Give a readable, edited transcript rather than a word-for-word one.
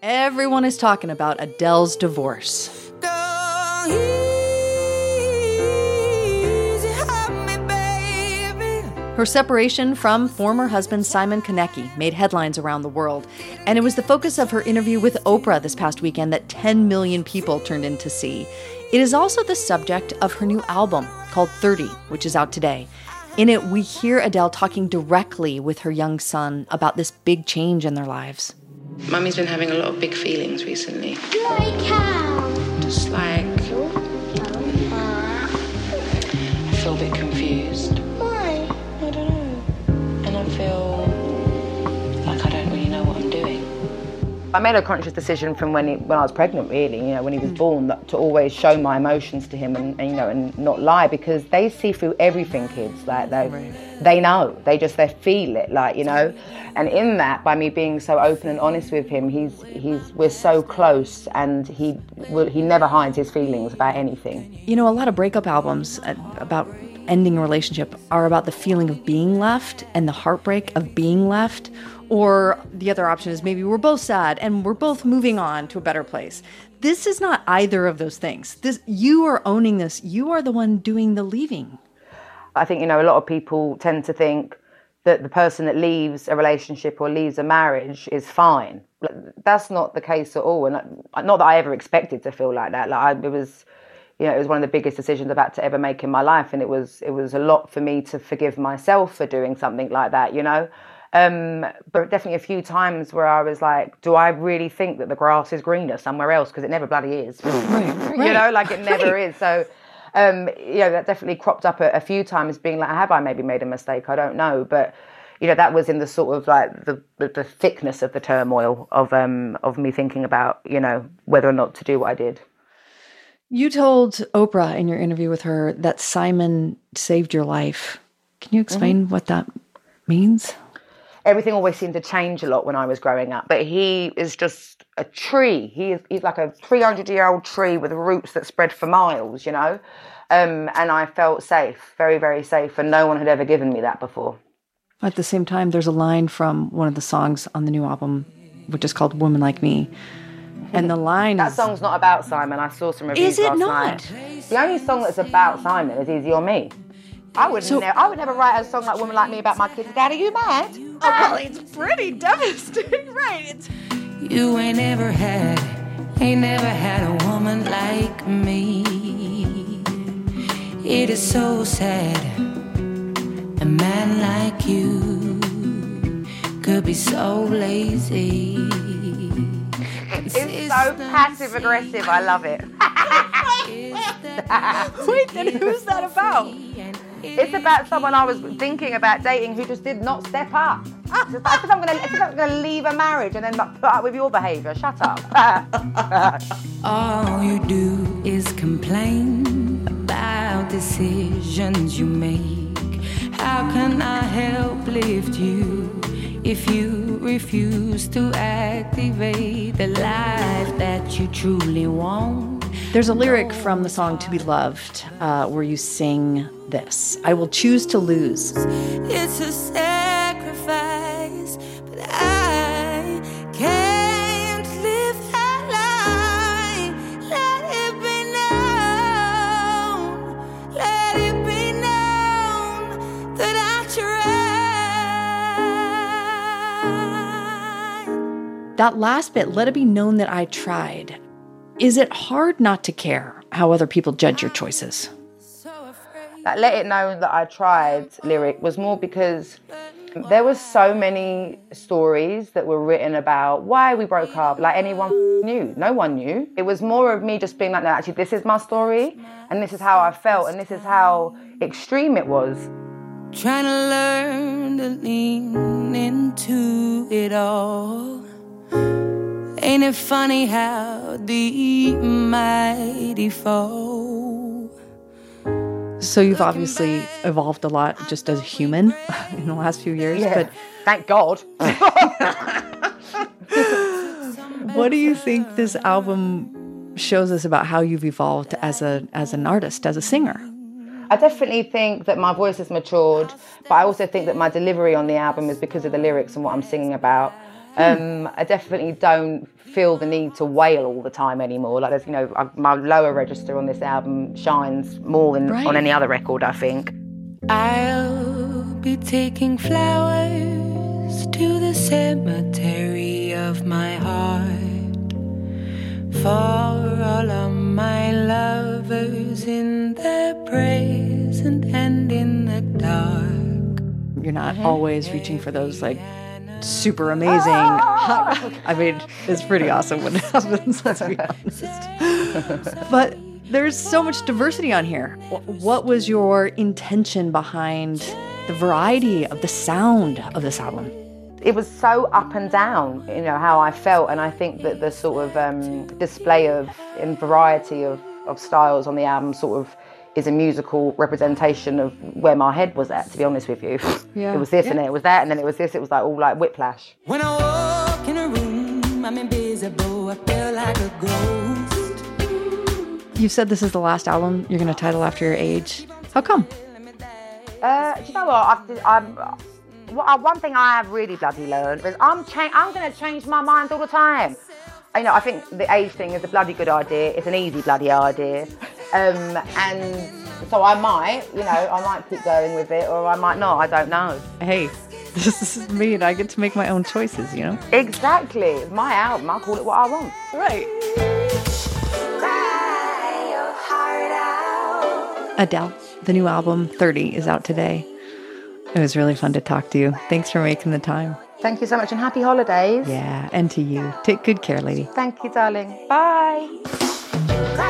Everyone is talking about Adele's divorce. Her separation from former husband Simon Konecki made headlines around the world, and it was the focus of her interview with Oprah this past weekend that 10 million people turned in to see. It is also the subject of her new album called 30, which is out today. In it, we hear Adele talking directly with her young son about this big change in their lives. Mummy's been having a lot of big feelings recently. Like how? Just like... I feel a bit confused. Why? I don't know. And I feel like I don't really know what I'm doing. I made a conscious decision from when I was pregnant, really, when he was born, to always show my emotions to him and not lie, because they see through everything, kids. Like they know, they feel it, And in that, by me being so open and honest with him, we're so close, and he never hides his feelings about anything. A lot of breakup albums about ending a relationship are about the feeling of being left and the heartbreak of being left. Or the other option is maybe we're both sad and we're both moving on to a better place. This is not either of those things. You are owning this. You are the one doing the leaving. I think, a lot of people tend to think that the person that leaves a relationship or leaves a marriage is fine. That's not the case at all. And not that I ever expected to feel like that. It was one of the biggest decisions I've had to ever make in my life. And it was a lot for me to forgive myself for doing something like that, But definitely a few times where I was like, do I really think that the grass is greener somewhere else? Because it never bloody is. Right. It never is. So, that definitely cropped up a few times, being like, have I maybe made a mistake? I don't know. But, that was in the sort of like the thickness of the turmoil of me thinking about, whether or not to do what I did. You told Oprah in your interview with her that Simon saved your life. Can you explain what that means? Everything always seemed to change a lot when I was growing up. But he is just a tree. He's like a 300-year-old tree with roots that spread for miles, And I felt safe, very, very safe. And no one had ever given me that before. At the same time, there's a line from one of the songs on the new album, which is called Woman Like Me. And the line That song's not about Simon. I saw some reviews last night. The only song that's about Simon is Easy on Me. I would never write a song like Woman Like Me about my kids. Dad, are you mad? Oh, well, it's pretty devastating, right? You ain't never had a woman like me. It is so sad, a man like you could be so lazy. It's so passive-aggressive, I love it. Wait, then who's that about? It's about someone I was thinking about dating who just did not step up. I said, I'm going to leave a marriage and then put up with your behaviour. Shut up. All you do is complain about decisions you make. How can I help lift you if you refuse to activate the life that you truly want? There's a lyric from the song To Be Loved where you sing this: I will choose to lose. It's a sacrifice, but I can't live that life. Let it be known that I tried. That last bit, let it be known that I tried. Is it hard not to care how other people judge your choices? That let it know that I tried lyric was more because there was so many stories that were written about why we broke up. Like anyone knew. No one knew. It was more of me just being like, no, actually, this is my story and this is how I felt and this is how extreme it was. Trying to learn to lean into it all. Ain't it funny how the mighty fall? So you've obviously evolved a lot just as a human in the last few years. Yeah, but thank God. What do you think this album shows us about how you've evolved as an artist, as a singer? I definitely think that my voice has matured, but I also think that my delivery on the album is because of the lyrics and what I'm singing about. I definitely don't feel the need to wail all the time anymore. Like there's, my lower register on this album shines more than on any other record, I think. I'll be taking flowers to the cemetery of my heart for all of my lovers in the present and in the dark. You're not always reaching for those like super amazing I mean, it's pretty awesome when it happens, let's be honest. But there's so much diversity on here. What was your intention behind the variety of the sound of this album? It was so up and down, how I felt, and I think that the sort of display of and variety of styles on the album sort of is a musical representation of where my head was at, to be honest with you. Yeah. It was this and then it was that and then it was this. It was like all like whiplash. When I walk in a room, I'm invisible. I feel like a ghost. You said this is the last album you're going to title after your age. How come? Do you know what? One thing I have really bloody learned is I'm going to change my mind all the time. I think the age thing is a bloody good idea. It's an easy bloody idea. And so I might keep going with it, or I might not. I don't know. Hey, this is me, and I get to make my own choices, Exactly. It's my album. I'll call it what I want. Right. Adele, the new album, 30, is out today. It was really fun to talk to you. Thanks for making the time. Thank you so much, and happy holidays. Yeah, and to you. Take good care, lady. Thank you, darling. Bye.